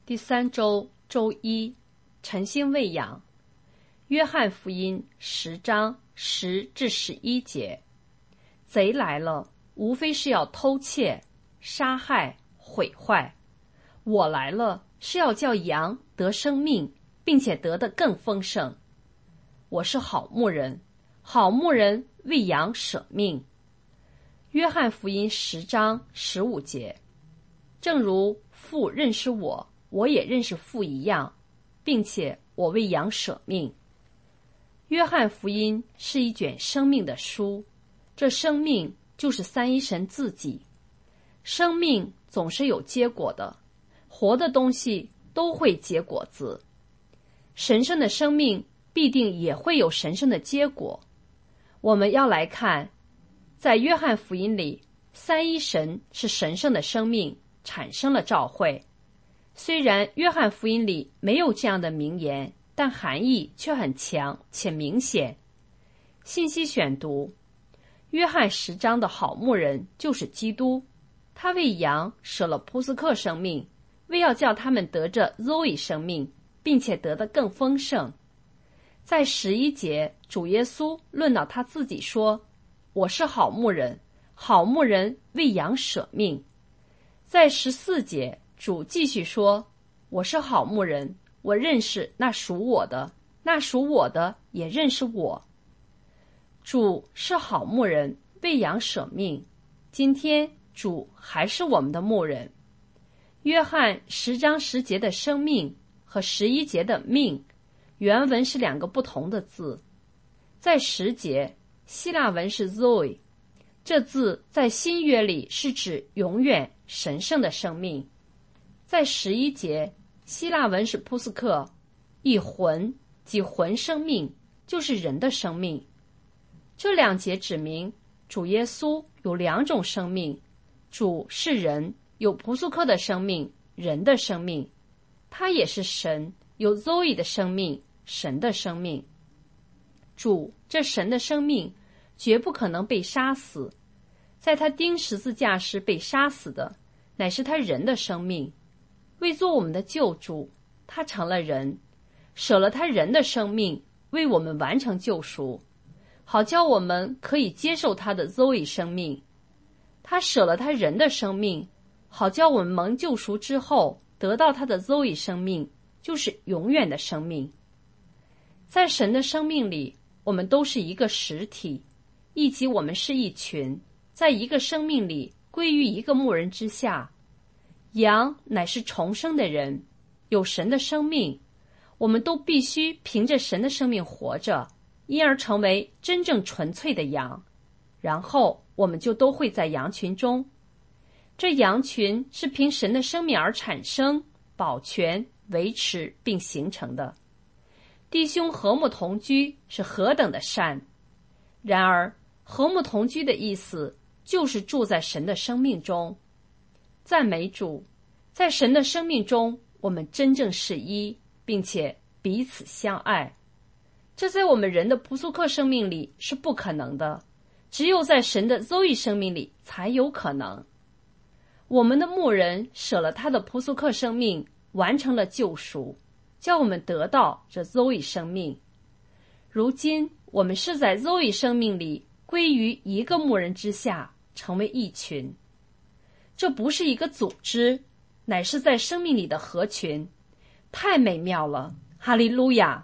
第3周周一，晨星喂养。约翰福音10章10至11节。贼来了，无非是要偷窃、杀害、毁坏。我来了，是要叫羊得生命，并且得得更丰盛。我是好牧人，好牧人为羊舍命。约翰福音10章15节。正如父认识我，我也认识父一样，并且我为羊舍命。约翰福音是一卷生命的书，这生命就是三一神自己。生命总是有结果的，活的东西都会结果子。神圣的生命必定也会有神圣的结果。我们要来看，在约翰福音里，三一神是神圣的生命，产生了召会。虽然约翰福音里没有这样的名言，但含义却很强且明显。信息选读：约翰10章的好牧人就是基督，他为羊舍了扑斯克生命，为要叫他们得着 Zoe 生命，并且得得更丰盛。在11节，主耶稣论到他自己说：我是好牧人，好牧人为羊舍命。在14节，主继续说：我是好牧人，我认识那属我的，那属我的也认识我。主是好牧人，为羊舍命。今天主还是我们的牧人。约翰10章10节的生命和11节的命，原文是两个不同的字。在10节，希腊文是 Zoe， 这字在新约里是指永远神圣的生命。在11节，希腊文是扑斯克，一魂即魂生命，就是人的生命。这2节指明主耶稣有2种生命，主是人，有扑斯克的生命，人的生命。他也是神，有 Zoe 的生命，神的生命。主这神的生命绝不可能被杀死，在他钉十字架时被杀死的乃是他人的生命。为做我们的救主，他成了人，舍了他人的生命，为我们完成救赎，好叫我们可以接受他的 Zoe 生命。他舍了他人的生命，好叫我们蒙救赎之后得到他的 Zoe 生命，就是永远的生命。在神的生命里，我们都是一个实体，以及我们是一群，在一个生命里归于一个牧人之下。羊乃是重生的人，有神的生命，我们都必须凭着神的生命活着，因而成为真正纯粹的羊，然后我们就都会在羊群中。这羊群是凭神的生命而产生、保全、维持并形成的。弟兄和睦同居是何等的善！然而，和睦同居的意思就是住在神的生命中。赞美主，在神的生命中，我们真正是一，并且彼此相爱。这在我们人的扑苏克生命里是不可能的，只有在神的 Zoe 生命里才有可能。我们的牧人舍了他的扑苏克生命，完成了救赎，叫我们得到这 Zoe 生命。如今我们是在 Zoe 生命里归于一个牧人之下，成为一群。这不是一个组织，乃是在生命里的合群。太美妙了，哈利路亚！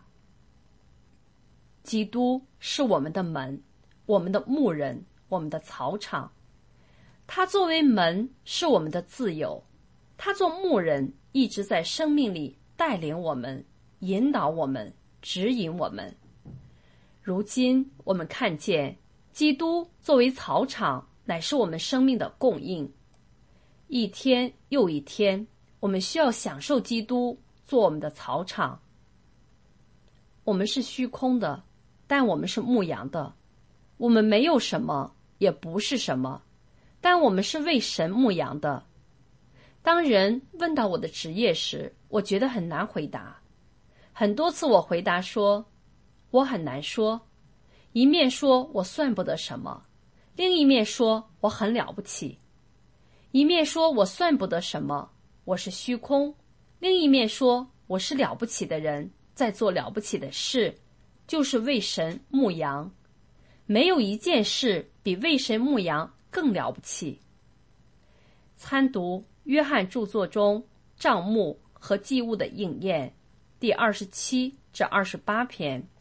基督是我们的门，我们的牧人，我们的草场。他作为门是我们的自由，他做牧人一直在生命里带领我们，引导我们，指引我们。如今我们看见基督作为草场，乃是我们生命的供应。一天又一天，我们需要享受基督做我们的草场。我们是虚空的，但我们是牧羊的。我们没有什么，也不是什么，但我们是为神牧羊的。当人问到我的职业时，我觉得很难回答。很多次我回答说，我很难说。一面说我算不得什么，另一面说我很了不起。一面说我算不得什么，我是虚空； 另一面说，我是了不起的人，在做了不起的事，就是为神牧羊。没有一件事比为神牧羊更了不起。参读约翰著作中账目和祭物的应验第27至28篇。